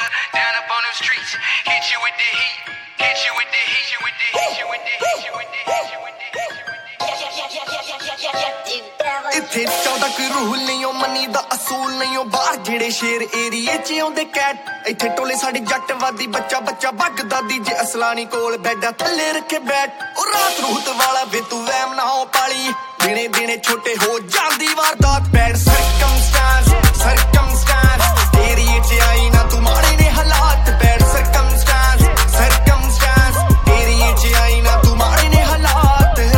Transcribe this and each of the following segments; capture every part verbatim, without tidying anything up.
down up on them streets. Hit you with the heat, hit you with the heat, you with the heat, you with the heat, you with the heat, you with the heat, you with the heat. ਇੱਥੇ ਚੌਦਾਂ ਕੋਈ rule ਨਹੀਂ ਓ money ਦਾ ਅਸੂਲ ਨਹੀਂ ਓ ਬਾਹਰ ਜਿਹੜੇ ਸ਼ੇਰ ਏਰੀਏ ਚ ਆਉਂਦੇ ਕੈਟ ਇੱਥੇ ਟੋਲੇ ਸਾਡੇ ਜੱਟ ਵਾਦੀ ਬੱਚਾ ਬੱਚਾ ਵੱਗਦਾ ਦੀ ਜੇ ਅਸਲਾਨੀ ਕੋਲ ਬੈਡਾ ਥੱਲੇ ਰੱਖੇ ਬੈਟ ਉਹ ਰਾਤ ਰੂਤ ਵਾਲਾ ਵੇ ਤੂੰ ਵਹਿਮ ਨਾ ਹੋ ਪਾਲੀ ਦਿਨੇ ਦਿਨੇ ਛੋਟੇ ਹੋ ਜਾਂਦੀ ਵਾਰਦਾਤ ਬੈਡ ਸਰਕਮਸਟੈਂਸ ਸਰਕਮਸਟੈਂਸ ਏਰੀਏ ਚ ਆਈ ਨਾ ਤੂੰ ਮਾੜੇ ਨੇ ਹਾਲਾਤ ਬੈਡ ਸਰਕਮਸਟੈਂਸ ਸਰਕਮਸਟੈਂਸ ਏਰੀਏ ਚ ਆਈ ਨਾ ਤੂੰ ਮਾੜੇ ਨੇ ਹਾਲਾਤ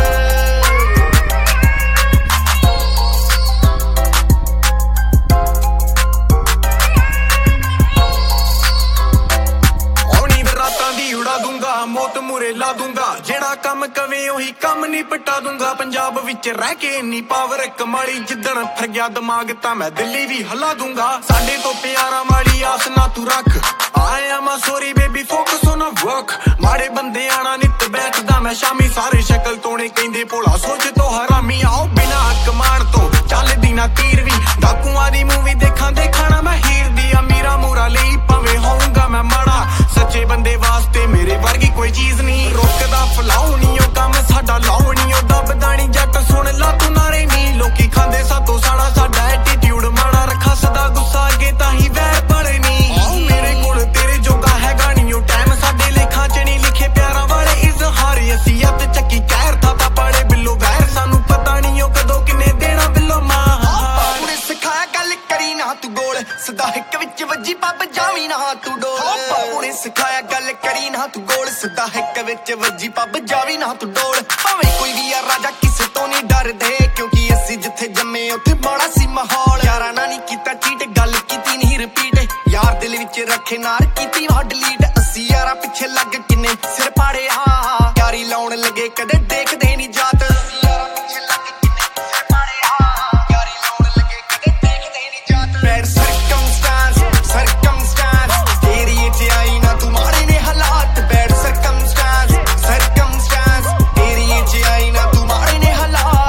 ਮੌਤ ਮੁਰੇ ਲਾ ਦੂੰਗਾ ਜਿਹੜਾ ਕੰਮ ਕਵੇ ਉਹੀ ਕੰਮ ਨਹੀਂ ਪਟਾ ਦੂੰਗਾ ਪੰਜਾਬ ਵਿੱਚ ਰਹਿ ਕੇ ਇੰਨੀ ਪਾਵਰ ਕਮਾਲੀ ਜਿੱਦਣ ਫਿਰ ਗਿਆ ਦਿਮਾਗ ਤਾਂ ਮੈਂ ਦਿੱਲੀ ਵੀ ਹਿਲਾ ਦੂੰਗਾ ਸਾਡੇ ਤੋਂ ਪਿਆਰਾਂ ਵਾਲੀ ਆਸ ਨਾ ਤੂੰ ਰੱਖ I am sorry baby focus on work ਮਾੜੇ ਬੰਦੇ ਆਣਾ ਨਿੱਤ ਬੈਠਦਾ ਮੈਂ ਸ਼ਾਮੀ ਸਾਰੇ ਸ਼ਕਲ ਤੋਣੇ ਕਹਿੰਦੇ ਭੋਲਾ ਸੋਚ ਤੋਂ ਹਰਾਮੀ ਆਓ ਬਿਨਾ ਕਮਾਣ ਤੋਂ ਚੱਲਦੀ ਨਾ ਤੀਰ ਵੀ ਡਾਕੂਆਂ ਦੀ ਮੂਵੀ ਦੇਖਾਂ ਦੇਖਣਾ ਮੈਂ ਹੀਰ ਦੀ ਅਮੀਰਾ ਮੂਰਾ ਲਈ ਭਾਵੇਂ ਹੋਊਂਗਾ ਮੈਂ ਮਾੜਾ ਸੱਚੇ ਬੰਦੇ ਵਾਸਤੇ ਮੇਰੇ ਵਰਗੀ ਕੋਈ ਚੀਜ਼ ਨਹੀਂ ਰੁਕਦਾ ਫਲਾਉਣੀ ਉਹ ਕੰਮ ਸਾਡਾ ਲਾਉਣੀ ਉਹ ਦੱਬਦਾ ਨੀ ਜੱਟ ਸੁਣ ਲਾ ਤੂੰ ਨਾਰੇ ਨੀ ਲੋਕੀ ਖਾਂਦੇ ਸਾਤੋਂ ਸਾੜਾ ਸਾਡਾ ਐਟੀਟਿਊਡ ਮਾੜਾ ਰੱਖਾ ਸਦਾ ਗੁੱਸਾ ਅੱਗੇ ਤਾਂ ਹੀ ਵੈਰ ਪੜੇ ਨੀ ਆਓ ਮੇਰੇ ਕੋਲ ਤੇਰੇ ਜੋਗਾ ਹੈਗਾ ਨੀ ਉਹ ਟਾਈਮ ਸਾਡੇ ਲੇਖਾਂ ਚ ਨਹੀਂ ਲਿਖੇ ਪਿਆਰਾਂ ਵਾਲੇ ਇਜ਼ਹਾਰ ਅਸੀਂ ਅੱਤ ਚੱਕੀ ਕਹਿਰ ਥਾ ਤਾਂ ਪਾੜੇ ਬਿੱਲੋ ਵੈਰ ਸਾਨੂੰ ਪਤਾ ਨੀ ਉਹ ਕਦੋਂ ਕਿੰਨੇ ਦੇਣਾ ਬਿੱਲੋ ਮਾਂ ਉਹਨੇ ਸਿਖਾਇਆ ਗੱਲ ਕਰੀ ਨਾ ਤੂੰ ਗੋਲ ਸਦਾ ਹਿੱਕ ਵਿੱਚ ਵੱਜੀ ਪੱਬ ਜਾਵੀਂ ਨਾ ਤੂੰ ਡੋਲ ਉਹਨੇ ਸਿਖਾਇਆ ਗੱਲ ਕਰੀ ਨਾ ਤੂੰ ਗੋਲ ਸਦਾ ਹਿੱਕ ਵਿੱਚ ਵੱਜੀ ਪੱਬ ਜਾਵੀਂ ਨਾ ਤੂੰ ਡੋਲ ਭਾਵੇਂ ਕੋਈ ਵੀ ਆ ਰਾਜਾ ਕਿਸੇ ਤੋਂ ਨਹੀਂ ਡਰਦੇ ਕਿਉਂਕਿ ਅਸੀਂ ਜਿੱਥੇ ਜੰਮੇ ਉੱਥੇ ਮਾੜਾ ਸੀ ਮਾਹੌਲ ਯਾਰਾਂ ਨਾਲ ਨਹੀਂ ਕੀਤਾ ਚੀਟ ਗੱਲ ਕੀਤੀ ਨਹੀਂ ਰਿਪੀਟ ਯਾਰ ਦਿਲ ਵਿੱਚ ਰੱਖੇ ਨਾਰ ਕੀਤੀ ਵਾ ਡਿਲੀਟ ਅਸੀਂ ਯਾਰਾਂ ਪਿੱਛੇ ਲੱਗ ਕਿੰਨੇ ਸਿਰ ਪਾੜੇ ਆ ਯਾਰੀ ਲਾਉਣ ਲੱਗੇ ਕਦੇ ਦੇਖਦੇ ਨਹੀਂ ਜਾਤ ਯਾਰਾਂ ਪਿੱਛੇ ਲੱਗ ਕਿੰਨੇ ਸਿਰ ਪਾੜੇ ਆ ਯਾਰੀ ਲਾਉਣ ਲੱਗੇ ਕਦੇ ਦੇਖਦੇ ਨਹੀਂ ਜਾਤ ਬੈਡ ਸਰਕਮਸਟੈਂਸ ਸਰਕਮਸਟੈਂਸ ਏਰੀਏ ਚ ਆਈ ਨਾ ਤੂੰ ਮਾੜੇ ਨੇ ਹਾਲਾਤ ਬੈਡ ਸਰਕਮਸਟੈਂਸ ਸਰਕਮਸਟੈਂਸ ਏਰੀਏ ਚ ਆਈ ਨਾ ਤੂੰ ਮਾੜੇ ਨੇ ਹਾਲਾਤ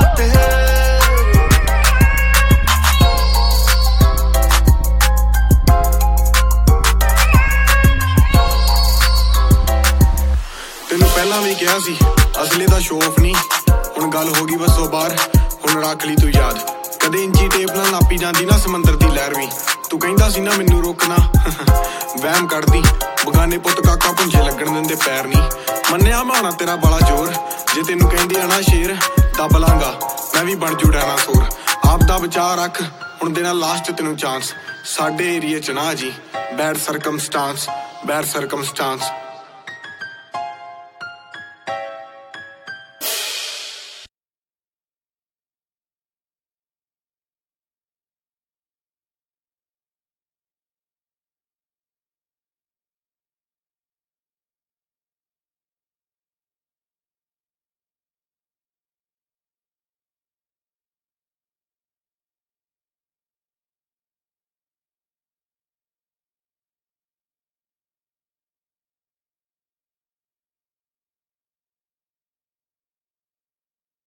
ਤੈਨੂੰ ਪਹਿਲਾਂ ਵੀ ਕਿਹਾ ਸੀ ਅਸਲੀ ਦਾ ਸ਼ੌਫ ਨਹੀਂ ਹੁਣ ਗੱਲ ਹੋ ਗਈ ਬਸੋਂ ਬਾਹਰ ਹੁਣ ਰੱਖ ਲਈ ਤੂੰ ਯਾਦ ਕਦੇ ਇੰਚੀ ਟੇਪ ਨਾਲ ਨਾਪੀ ਜਾਂਦੀ ਨਾ ਸਮੁੰਦਰ ਦੀ ਲਹਿਰ ਵੀ ਤੂੰ ਕਹਿੰਦਾ ਸੀ ਨਾ ਮੈਨੂੰ ਰੋਕਣਾ ਵਹਿਮ ਕੱਢਦੀ ਬਗਾਨੇ ਪੁੱਤ ਕਾਕਾ ਪੁੰਝੇ ਲੱਗਣ ਦਿੰਦੇ ਪੈਰ ਨਹੀਂ ਮੰਨਿਆ ਮਾਣਾ ਤੇਰਾ ਬੜਾ ਜ਼ੋਰ ਜੇ ਤੈਨੂੰ ਕਹਿੰਦੇ ਆ ਨਾ ਸ਼ੇਰ ਦੱਬ ਲਾਂਗਾ ਮੈਂ ਵੀ ਬਣ ਜੂ ਡਾਇਨਾਸੌਰ ਆਪ ਦਾ ਬਚਾ ਰੱਖ ਹੁਣ ਦੇਣਾ ਲਾਸਟ ਤੈਨੂੰ ਚਾਂਸ ਸਾਡੇ ਏਰੀਏ ਚ ਨਾ ਜੀ ਬੈਡ ਸਰਕਮਸਟੈਂਸ ਬੈਡ ਸਰਕਮਸਟੈਂਸ